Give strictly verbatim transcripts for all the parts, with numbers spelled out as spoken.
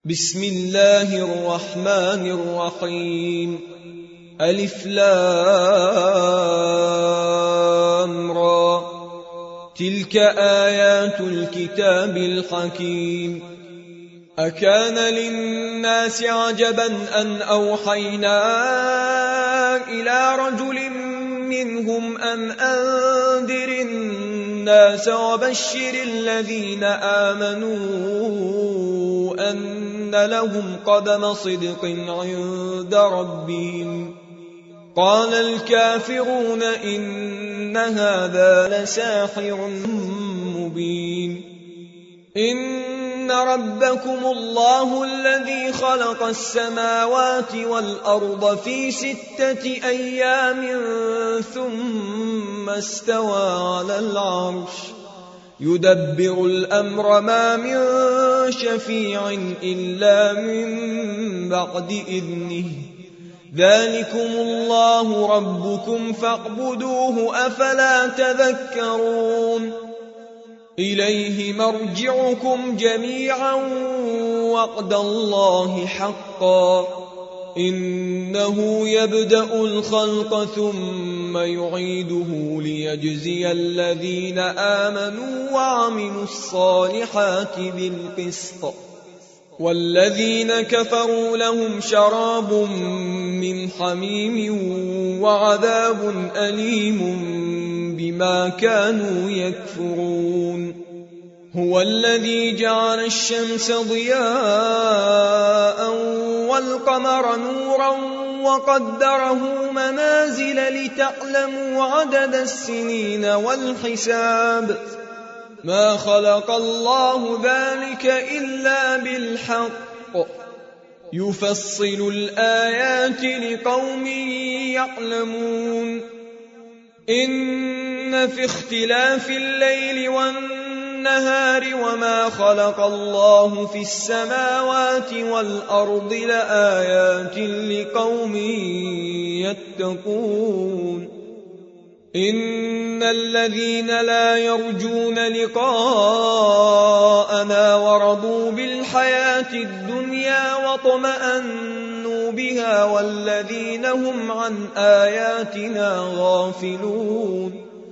بسم الله الرحمن الرحيم. ألف لام را. تلك آيات الكتاب الحكيم. أكان للناس عجبا أن أوحينا إلى رجل منهم أن أنذر الناس وبشر الذين آمنوا أن لهم قدم صدق عند ربهم. قال الكافرون إن هذا لساحر مبين. إن ربكم الله الذي خلق السماوات والأرض في ستة أيام ثم استوى على العرش يدبر الأمر ما من شفيع إلا من بعد إذنه. ذلكم الله ربكم فاعبدوه أفلا تذكرون. إليه مرجعكم جميعا وعد الله حقا. إنه يبدأ الخلق ثم يعيده ليجزي الذين آمنوا وعملوا الصالحات بالقسط. والذين كفروا لهم شراب من حميم وعذاب أليم بما كانوا يكفرون. هو الذي جعل الشمس ضياء والقمر نورا وقدره منازل لتعلموا عدد السنين والحساب. ما خلق الله ذلك إلا بالحق يفصل الآيات لقوم يعلمون. إن في اختلاف الليل والنهار وما خلق الله في السماوات والأرض لآيات لقوم يتقون. إن الذين لا يرجون لقاءنا ورضوا بالحياة الدنيا واطمأنوا بها والذين هم عن آياتنا غافلون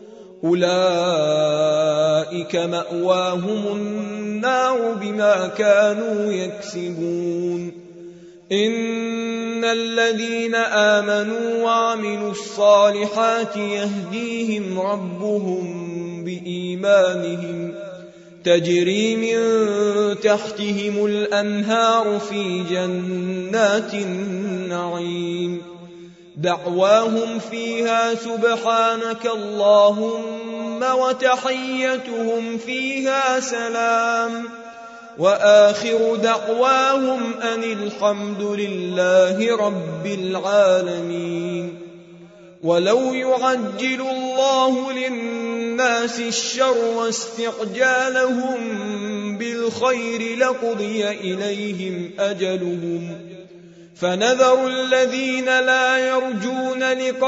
أولئك مأواهم النار بما كانوا يكسبون. إن الذين آمنوا وعملوا الصالحات يهديهم ربهم بإيمانهم تجري من تحتهم الأنهار في جنات النعيم. دعواهم فيها سبحانك اللهم وتحيتهم فيها سلام وآخر دعواهم أن الحمد لله رب العالمين. ولو يعجل الله للناس الشر واستعجالهم بالخير لقضي إليهم أجلهم فنذر الذين لا يرجون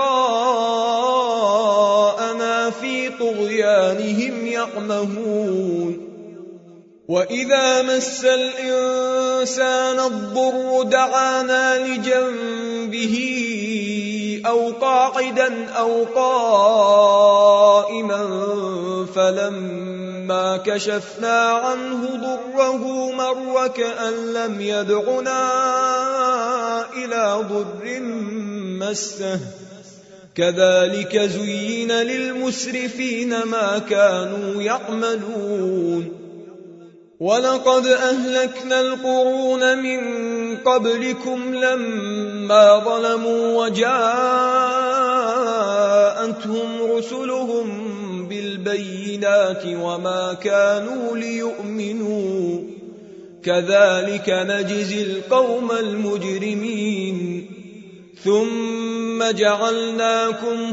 لقاءنا في طغيانهم يعمهون. وإذا مس الإنسان الضر دعانا لجنبه أو قاعدا أو قائما فلما كشفنا عنه ضره مر كأن لم يدعنا إلى ضر مسه. كذلك زين للمسرفين ما كانوا يعملون. ولقد أهلكنا القرون من قبلكم لما ظلموا وجاءتهم رسلهم بالبينات وما كانوا ليؤمنوا. كذلك نجزي القوم المجرمين. ثم جعلناكم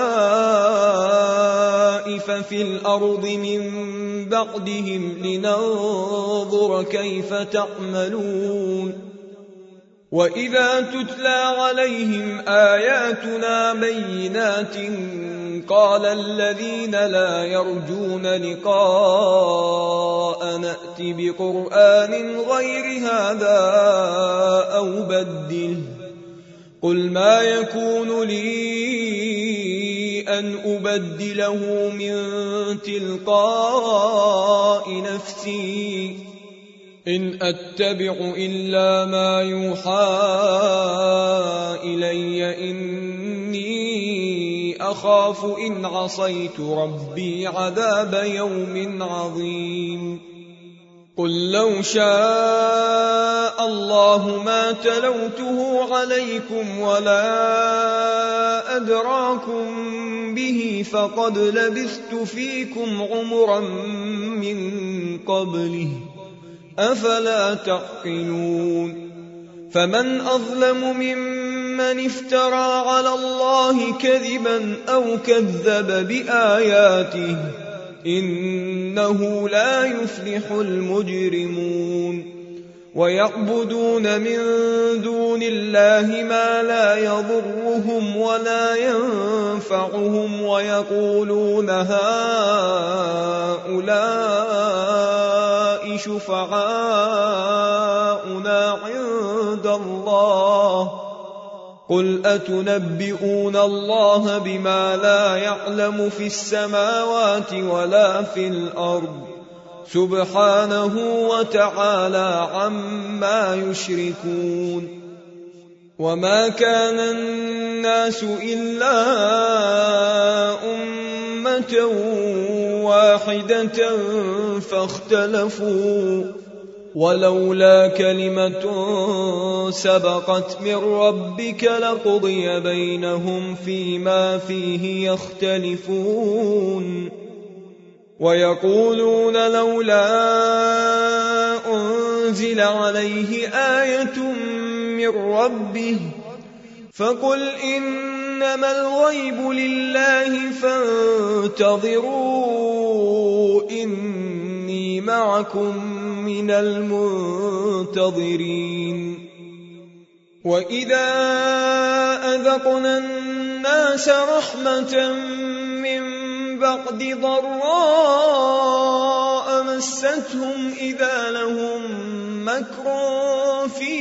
خلائف في الأرض من بعدهم لننظر كيف تعملون. وإذا تتلى عليهم آياتنا بينات قال الذين لا يرجون لقاء نأت بقرآن غير هذا أو بدله قل ما يكون لي أن أبدله من تلقاء نفسي إن أتبع إلا ما يوحى إلي إني أخاف إن عصيت ربي عذاب يوم عظيم قل لو شاء الله ما تلوته عليكم ولا أدراكم به فقد لبثت فيكم عمرا من قبله أفلا تعقلون فمن أظلم ممن افترى على الله كذبا أو كذب بآياته إنه لا يفلح المجرمون ويعبدون من دون الله ما لا يضرهم ولا ينفعهم ويقولون هؤلاء شفعاؤنا عند الله قل أتنبئون الله بما لا يعلم في السماوات ولا في الأرض سبحانه وتعالى عما يشركون وما كان الناس إلا أمة واحدة فاختلفوا ولولا كلمة سبقت من ربك لقضي بينهم فيما فيه يختلفون ويقولون لولا أنزل عليه آية من ربه فقل إنما الغيب لله فانتظروا إني معكم من المنتظرين وإذا أذقنا الناس رحمة من بعد ضراء مستهم إذا لهم مكر في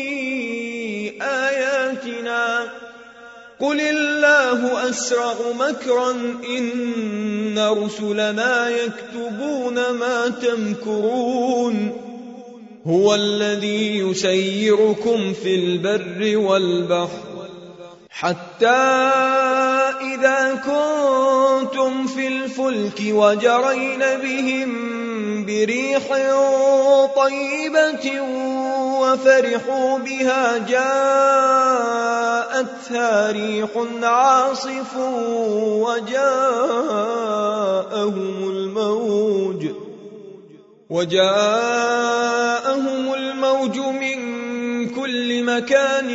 آياتنا قل الله أسرع مكرا إن رسلنا يكتبون ما تمكرون هو الذي يسيركم في البر والبحر حتى إذا كنتم في الفلك وجرين بهم بريح طيبة وفرحوا بها جاءتها ريح عاصف وجاءهم الموج وجاءهم الموج من كل مكان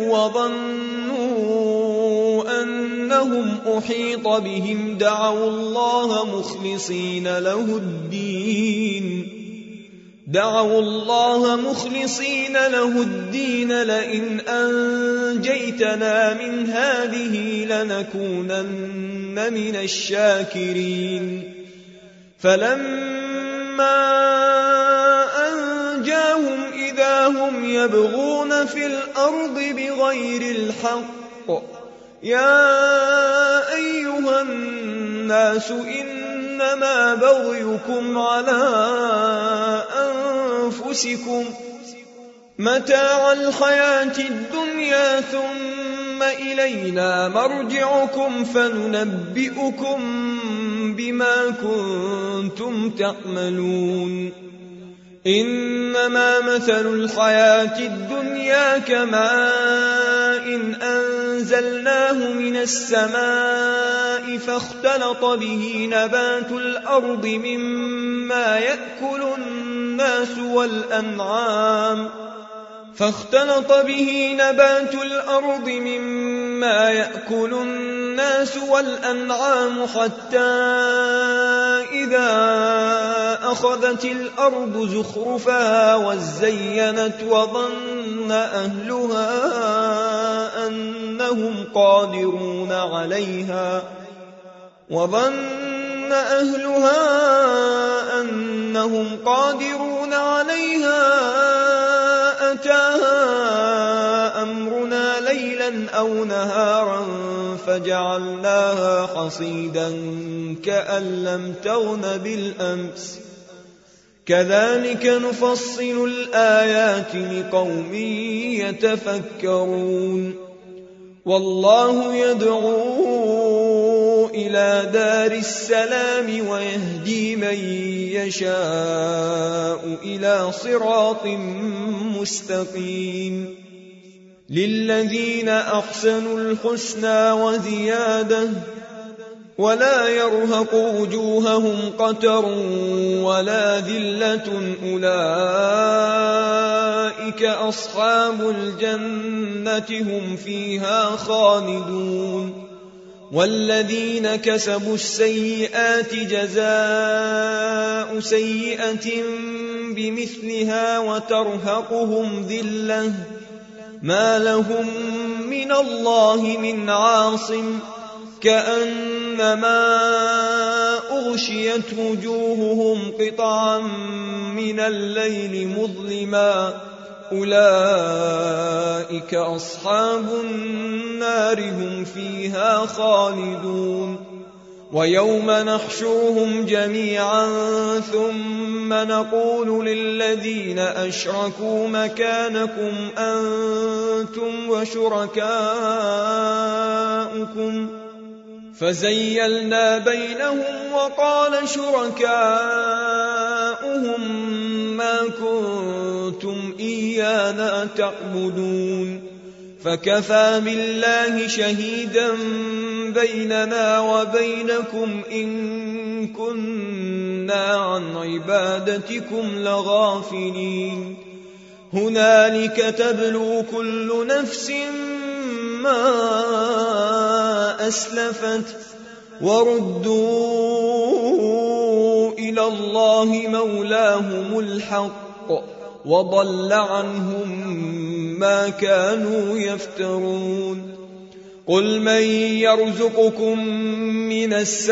وظنوا أنهم أحيط بهم دعوا الله مخلصين له الدين دعوا الله مخلصين له الدين لئن أنجيتنا من هذه لنكونن من الشاكرين فلما أنجاهم إذا هم يبغون في الأرض بغير الحق يا أيها الناس إنما بغيكم على أنفسكم متاع الحياة الدنيا ثم إلينا مرجعكم فننبئكم بما كنتم تعملون إنما مثل الحياة الدنيا كماء إن أنزلناه من السماء فاختلط به نبات الأرض مما يأكل الناس والأنعام فاختلط به نبات الأرض مما يأكل الناس والأنعام حتى إذا أخذت الأرض زخرفها وزينت وظن أهلها أنهم قادرون عليها وظن أهلها أنهم قادرون عليها أتاها أمرنا ليلا أو نهارا فجعلناها حصيدا كأن لم تغن بالأمس كذلك نفصل الآيات لقوم يتفكرون والله يدعو إلى دار السلام ويهدي من يشاء إلى صراط مستقيم للذين أحسنوا الحسنى وزيادة ولا يرهق وجوههم قتر ولا ذلة أولئك أصحاب الجنة هم فيها خالدون والذين كسبوا السيئات جزاء سيئة بمثلها وترهقهم ذلة ما لهم من الله من عاصم كأنما أغشيت وجوههم قطعا من الليل مظلما أولئك أصحاب النار هم فيها خالدون ويوم نحشرهم جميعا ثم نقول للذين أشركوا مكانكم أنتم وشركاؤكم فزيلنا بينهم وقال شركاؤهم ما كنتم إيانا تعبدون فكفى بالله شهيدا بيننا وبينكم إن كنا عن عبادتكم لغافلين هنالك تبلو كل نفس ما أسلفت وردوا إلى الله مولاهم الحق وضل عنهم ما كانوا يفترون قل من يرزقكم من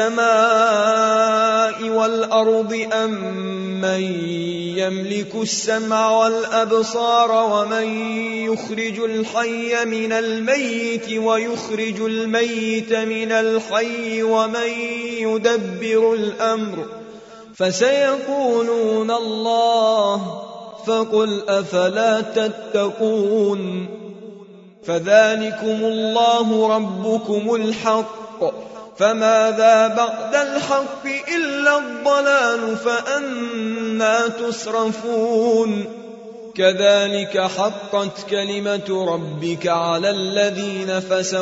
السماء والأرض أم من يملك السمع والأبصار ومن يخرج الحي من الميت ويخرج الميت من الحي ومن يدبر الأمر فسيقولون الله فقل أفلا تتقون فذلكم الله ربكم الحق فماذا بعد الحق إلا الضلال فأنى تصرفون كذلك حقت كلمة ربك على الذين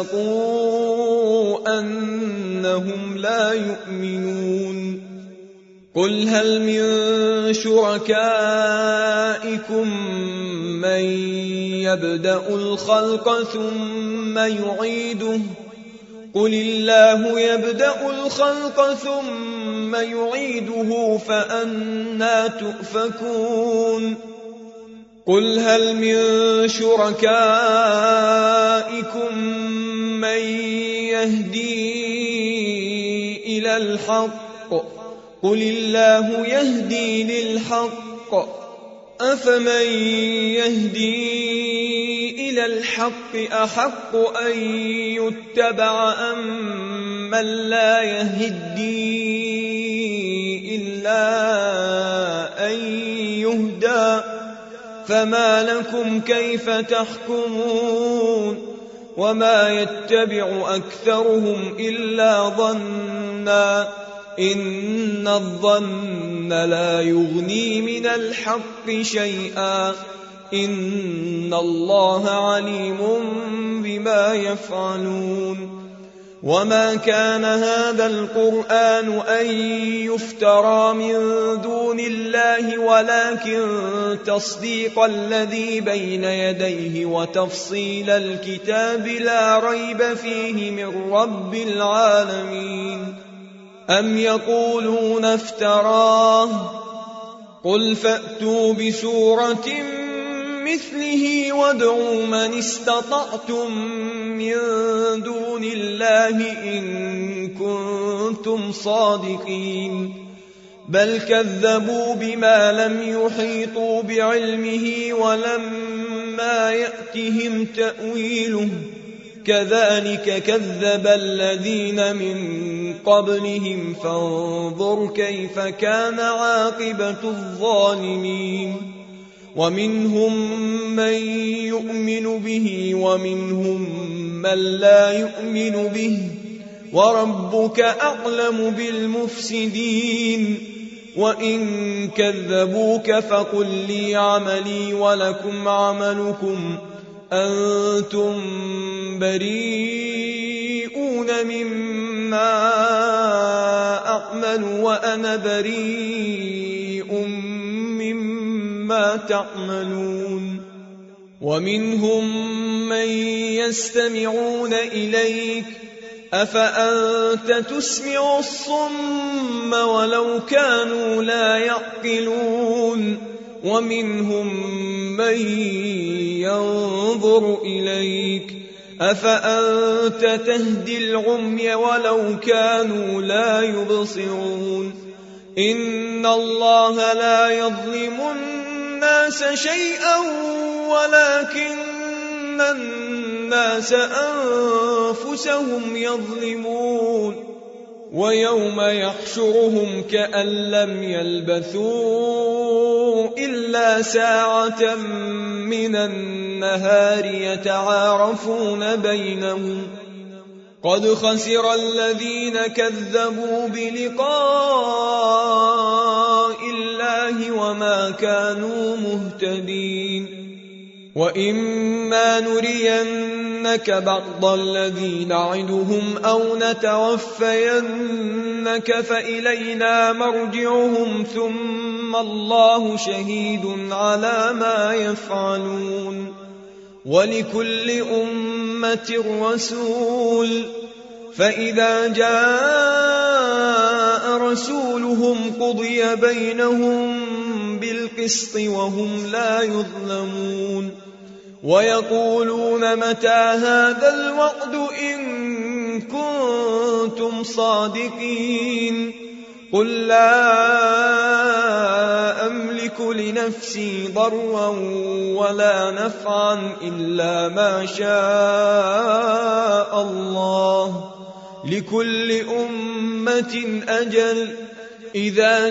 فسقوا أنهم لا يؤمنون قل هل من شركائكم من يبدأ الخلق ثم يعيده قل الله يبدأ الخلق ثم يعيده فأنى تؤفكون قل هل من شركائكم من يهدي إلى الحق قل الله يهدي للحق أفمن يهدي إلى الحق أحق أن يتبع أم من لا يهدي إلا أن يهدى فما لكم كيف تحكمون وما يتبع أكثرهم إلا ظنّا إن الظن لا يغني من الحق شيئا إن الله عليم بما يفعلون وما كان هذا القرآن أن يفترى من دون الله ولكن تصديق الذي بين يديه وتفصيل الكتاب لا ريب فيه من رب العالمين أم يقولون افتراه قل فأتوا بسورة مثله وادعوا من استطعتم من دون الله إن كنتم صادقين بل كذبوا بما لم يحيطوا بعلمه ولما يأتهم تأويله كذلك كذب الذين من قبلهم فانظر كيف كان عاقبة الظالمين ومنهم من يؤمن به ومنهم من لا يؤمن به وربك أعلم بالمفسدين وإن كذبوك فقل لي عملي ولكم عملكم أنتم بريئون مما أعمل وأنا بريء مما تعملون ومنهم من يستمعون إليك أفأنت تسمع الصم ولو كانوا لا يعقلون ومنهم من ينظر إليك أفأنت تهدي العمي ولو كانوا لا يبصرون إن الله لا يظلم الناس شيئا ولكن الناس أنفسهم يظلمون ويوم يحشرهم كأن لم يلبثوا إلا ساعة من النهار يتعارفون بينهم قد خسر الذين كذبوا بلقاء الله وما كانوا مهتدين وإما نرينك بعض الذي نعدهم أو نتوفينك فإلينا مرجعهم ثم الله شهيد على ما يفعلون ولكل أمة رسول فإذا جاء رسولهم قضي بينهم بالقسط وهم لا يظلمون ويقولون متى هذا الوعد إن كنتم صادقين قل لا أملك لنفسي ضرا ولا نفعا إلا ما شاء الله لكل أمة أجل إذا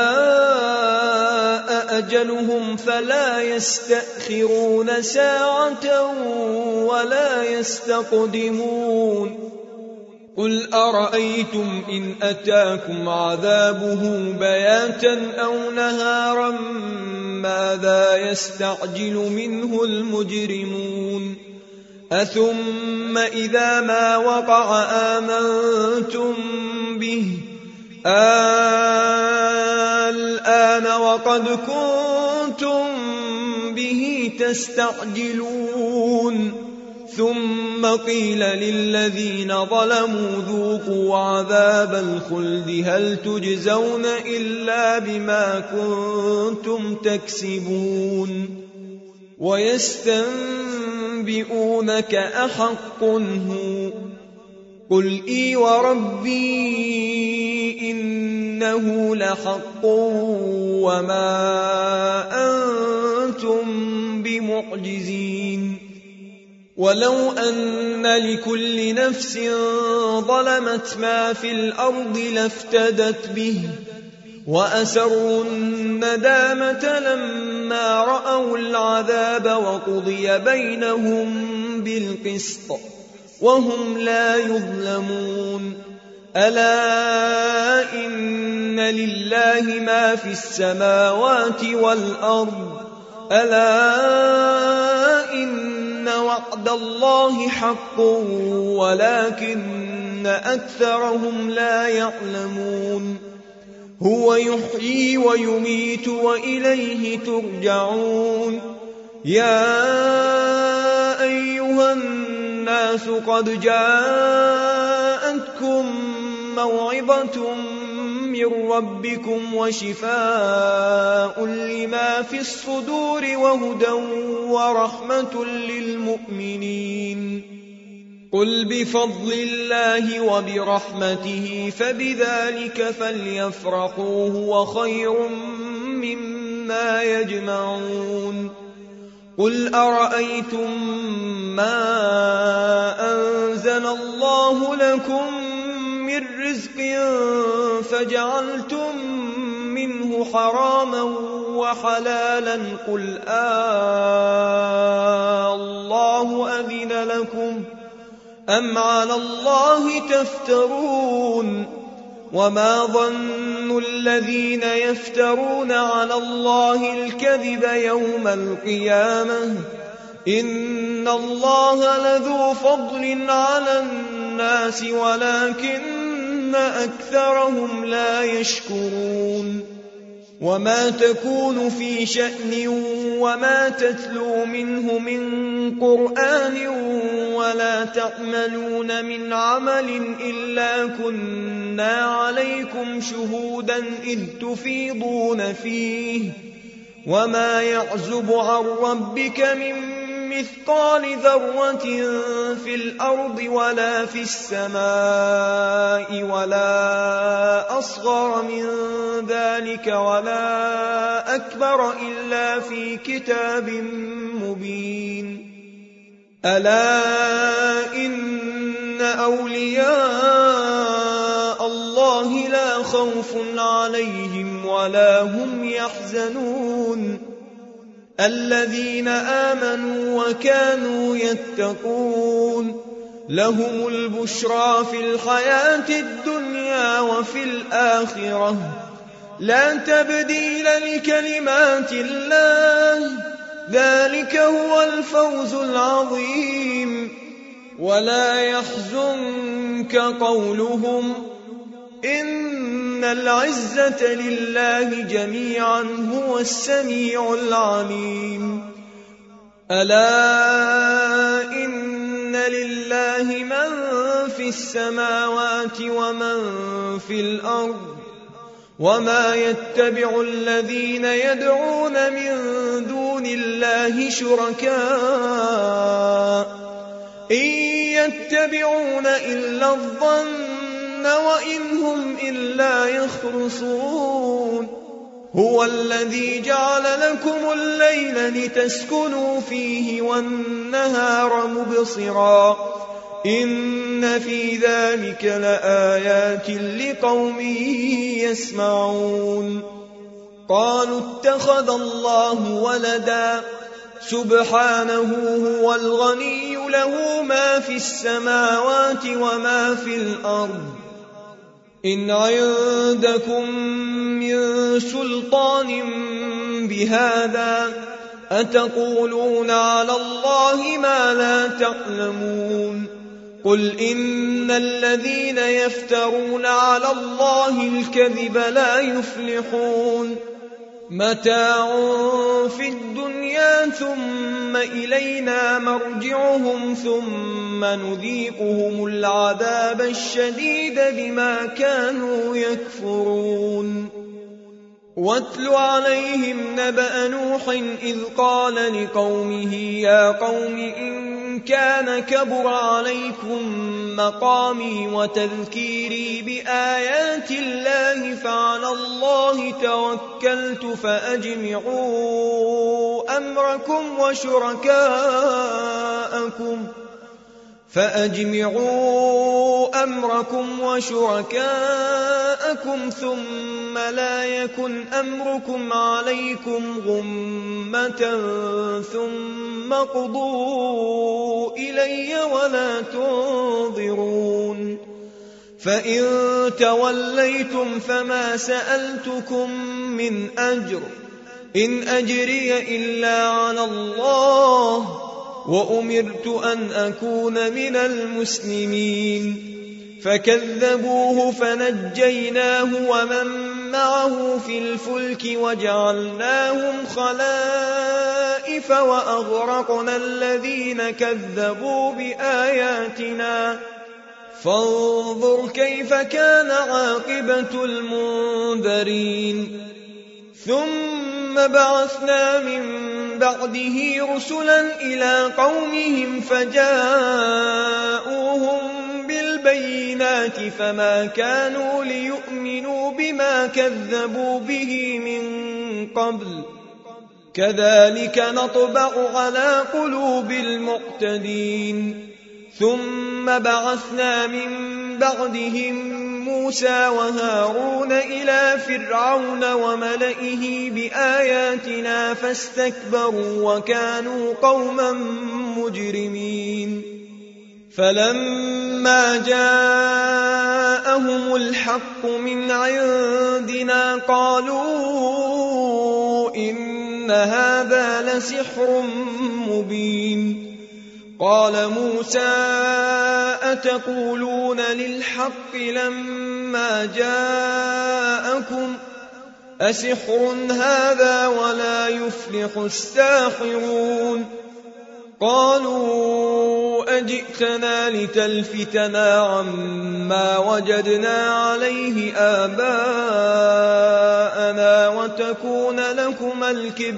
جاء أجلهم فلا يستأخرون ساعة ولا يستقدمون قل أرأيتم إن أتاكم عذابه بياتا أو نهارا ماذا يستعجل منه المجرمون أثم إذا ما وقع آمنتم به الآن وقد كنتم به تستعجلون ثم قيل للذين ظلموا ذوقوا عذاب الخلد هل تجزون إلا بما كنتم تكسبون ويستنبئونك أحق هو قل إي وربي إنه لحق وما أنتم بمعجزين ولو أن لكل نفس ظلمت ما في الأرض لافتدت به وأسروا الندامة لما رأوا العذاب وقضي بينهم بالقسط وهم لا يظلمون ألا إن لله ما في السماوات والأرض ألا إن وعد الله حق ولكن أكثرهم لا يعلمون هو يحيي ويميت وإليه ترجعون يا أيها الناس قد جاءتكم موعظة من من ربكم وشفاء لما في الصدور وهدى ورحمة للمؤمنين. قل بفضل الله وبرحمته فبذلك فليفرحوا هو خير مما يجمعون. قل أرأيتم ما أنزل الله لكم من رزق فجعلتم منه حراما وحلالا قل آه الله أذن لكم أم على الله تفترون. وما ظن الذين يفترون على الله الكذب يوم القيامة إن الله لذو فضل على الناس ولكن أكثرهم لا يشكرون. وما تكون في شأن وما تتلو منه من قرآن ولا تعملون من عمل إلا كنا عليكم شهودا إذ تفيضون فيه وما يعزب عن ربك من مثقال ذرة في الأرض ولا في السماء ولا أصغر من ذلك ولا أكبر إلا في كتاب مبين. ألا إن أولياء الله لا خوف عليهم ولا هم يحزنون الذين آمنوا وكانوا يتقون لهم البشرى في الحياة الدنيا وفي الآخرة لا تبديل لكلمات الله ذلك هو الفوز العظيم. ولا يحزنك قولهم إن العزة لله جميعا هو السميع العليم. ألا إن لله من في السماوات ومن في الأرض وما يتبع الذين يدعون من دون الله شركاء إن يتبعون إلا الظن وإن هم إلا يخرصون. هو الذي جعل لكم الليل لتسكنوا فيه والنهار مبصرا إن في ذلك لآيات لقوم يسمعون. قالوا اتخذ الله ولدا سبحانه هو الغني له ما في السماوات وما في الأرض إن عندكم من سلطان بهذا أتقولون على الله ما لا تعلمون. قل إن الذين يفترون على الله الكذب لا يفلحون متاع في الدنيا ثم إلينا مرجعهم ثم نذيقهم العذاب الشديد بما كانوا يكفرون. واتل عليهم نبأ نوح إذ قال لقومه يا قوم إن كان كبر عليكم مقامي وتذكيري بآيات الله فعلى الله توكلت فأجمعوا أمركم وشركاءكم فأجمعوا أمركم وشركاءكم ثم لا يكن أمركم عليكم غمة ثم قضوا إلي ولا تنظرون. فإن توليتم فما سألتكم من أجر إن أجري إلا على الله وأمرت أن أكون من المسلمين. فكذبوه فنجيناه ومن معه في الفلك وجعلناهم خلائف وأغرقنا الذين كذبوا بآياتنا فانظر كيف كان عاقبة المنذرين ثم بعثنا من بعده رسلا إلى قومهم فجاءوهم بالبينات فما كانوا ليؤمنوا بما كذبوا به من قبل كذلك نطبع على قلوب المعتدين ثم بعثنا من بعدهم موسى وهارون إلى فرعون وملئه بآياتنا فاستكبروا وكانوا قوما مجرمين فلما جاءهم الحق من عندنا قالوا إن هذا لسحر مبين قال موسى أتقولون للحق لما جاءكم أسحر هذا ولا يفلح الساحرون قالوا أجئتنا لتلفتنا عما وجدنا عليه آباءنا وتكون لكما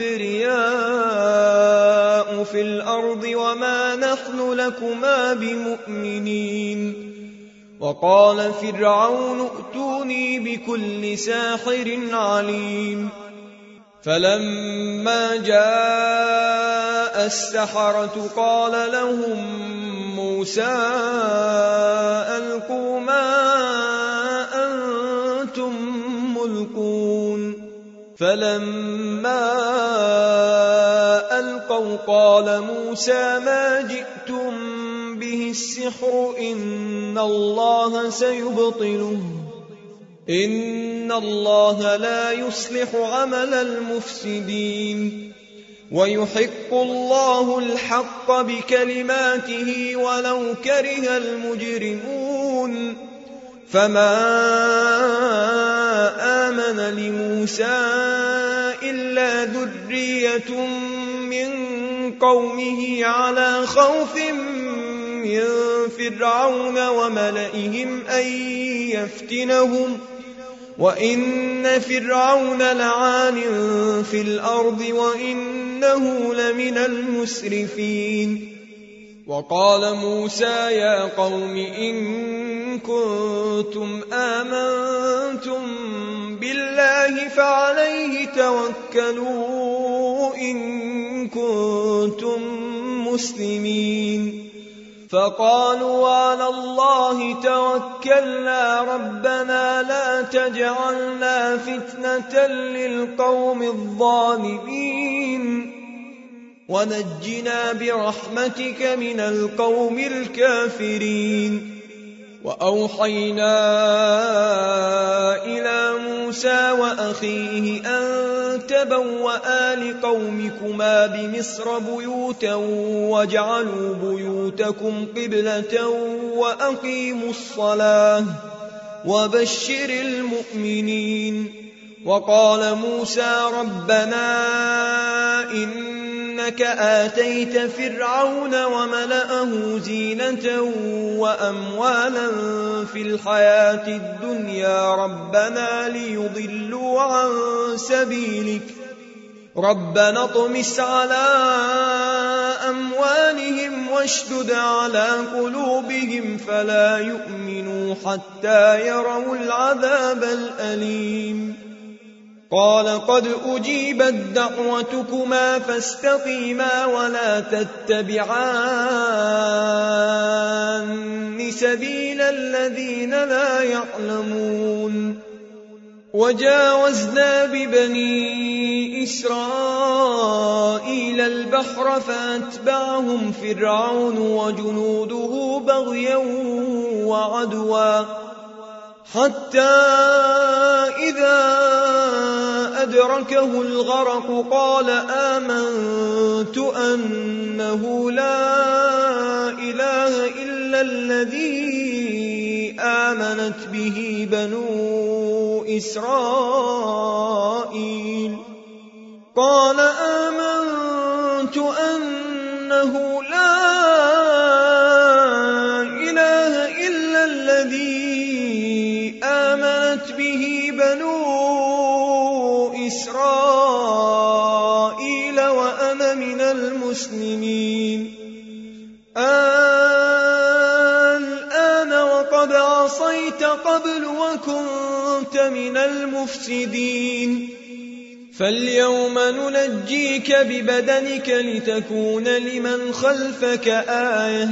الكبرياء في الأرض وما نحن لكما بمؤمنين وقال فرعون ائتوني بكل ساحر عليم فلما جاء السحرة قال لهم موسى ألقوا ما أنتم ملقون فلما ألقوا قال موسى ما جئتم به السحر إن الله سيبطله إن الله لا يصلح عمل المفسدين ويحق الله الحق بكلماته ولو كره المجرمون فما آمن لموسى إلا ذرية من قومه على خوف من فرعون وملئهم أن يفتنهم وإن فرعون لعال في الأرض وإنه لمن المسرفين وقال موسى يا قوم إن كنتم آمنتم بالله فعليه توكلوا إن كنتم مسلمين فقالوا على الله توكلنا ربنا لا تجعلنا فتنة للقوم الظالمين ونجنا برحمتك من القوم الكافرين وأوحينا إلى موسى وأخيه أن تبوأ لقومكما بمصر بيوتا واجعلوا بيوتكم قبلة وأقيموا الصلاة وبشر المؤمنين وقال موسى ربنا إنك آتيت فرعون وملأه زينة وأموالا في الحياة الدنيا ربنا ليضلوا عن سبيلك ربنا اطمس على أموالهم واشدد على قلوبهم فلا يؤمنوا حتى يروا العذاب الأليم قال قد أجيبت دعوتكما فاستقيما ولا تتبعان سبيل الذين لا يعلمون وجاوزنا ببني إسرائيل البحر فأتبعهم فرعون وجنوده بغيا وعدوا حتى إذا أدركه الغرق قال آمنت أنه لا إله إلا الذي آمنت به بنو إسرائيل قال آمنت أنه لا إله إلا عصيت قبل وكنت من المفسدين فاليوم ننجيك ببدنك لتكون لمن خلفك آية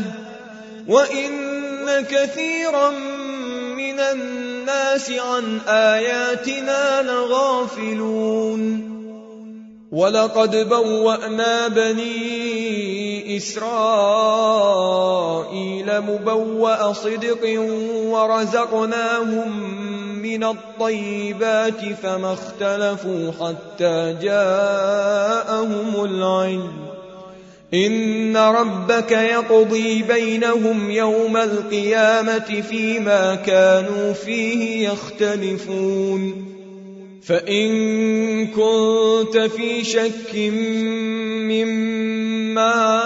وإن كثيرا من الناس عن آياتنا لغافلون ولقد بوأنا بني إسرائيل مبوأ صدق ورزقناهم من الطيبات فما اختلفوا حتى جاءهم العلم إن ربك يقضي بينهم يوم القيامة فيما كانوا فيه يختلفون فإن كنت في شك مما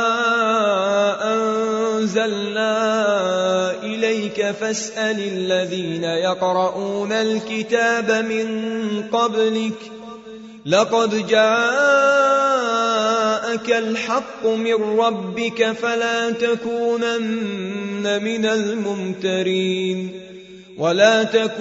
أنزلنا إليك فاسأل الذين يقرؤون الكتاب من قبلك لقد جاءك الحق من ربك فلا تكونن من الممترين ولا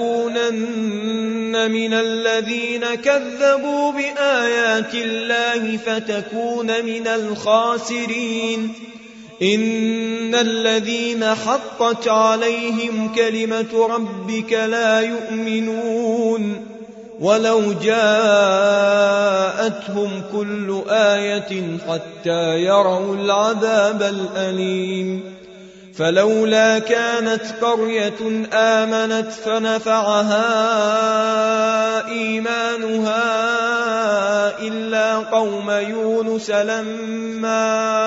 تكونن من الذين كذبوا بآيات الله فتكون من الخاسرين إن الذين حقت عليهم كلمة ربك لا يؤمنون ولو جاءتهم كل آية حتى يروا العذاب الأليم فلولا كانت قرية آمنت فنفعها إيمانها إلا قوم يونس لما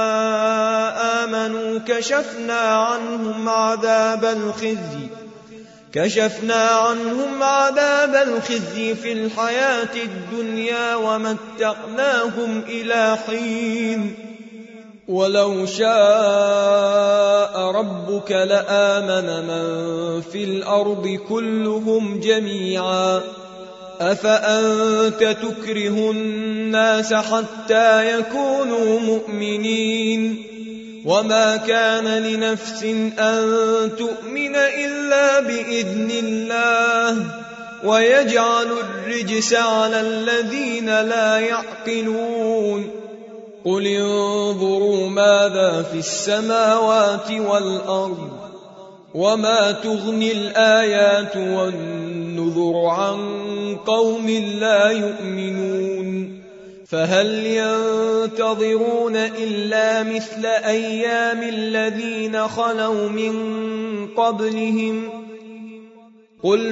آمنوا كشفنا عنهم عذاب الخزي كشفنا عنهم عذاب الخزي في الحياة الدنيا ومتعناهم إلى حين ولو شاء ربك لآمن من في الأرض كلهم جميعا أفأنت تكره الناس حتى يكونوا مؤمنين وما كان لنفس أن تؤمن إلا بإذن الله ويجعل الرجس على الذين لا يعقلون قل انظروا ماذا في السماوات والأرض وما تغني الآيات والنذر عن قوم لا يؤمنون فهل ينتظرون إلا مثل أيام الذين خلوا من قبلهم قل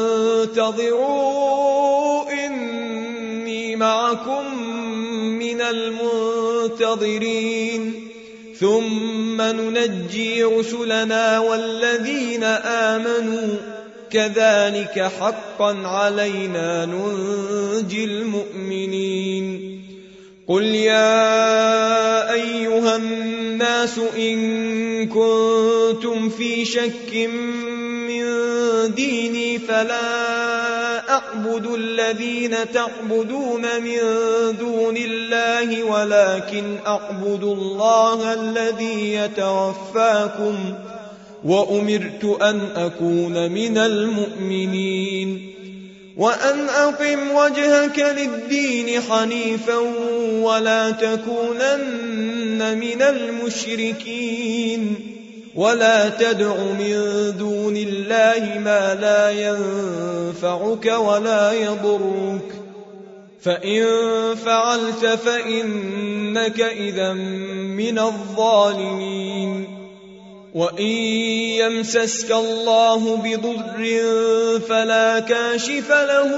فانتظروا إني معكم من المنتظرين ثم ننجي رسلنا والذين آمنوا كذلك حقا علينا ننجي المؤمنين قل يا أيها الناس إن كنتم في شك من ديني فلا أعبد الذين تعبدون من دون الله ولكن أعبد الله الذي يتوفاكم وأمرت أن أكون من المؤمنين وأن أقم وجهك للدين حنيفا ولا تكونن من المشركين ولا تدع من دون الله ما لا ينفعك ولا يضرك فإن فعلت فإنك إذا من الظالمين وإن يمسسك الله بضر فلا كاشف له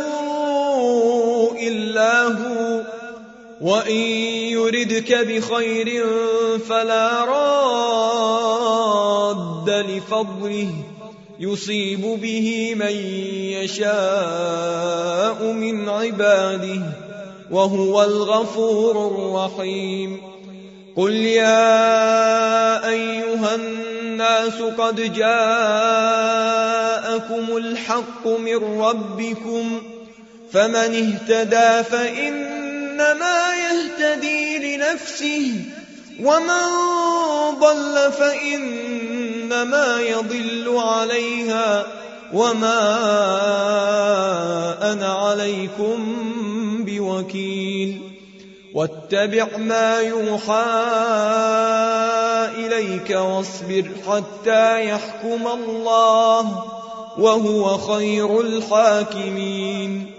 إلا هو وإن يردك بخير فلا راد لفضله يصيب به من يشاء من عباده وهو الغفور الرحيم قل يا أيها الناس قد جاءكم الحق من ربكم فمن اهتدى فإنما يهتدي لنفسه ومن ضل فإنما يضل عليها وما أنا عليكم بوكيل واتبع ما يوحى إليك واصبر حتى يحكم الله وهو خير الحاكمين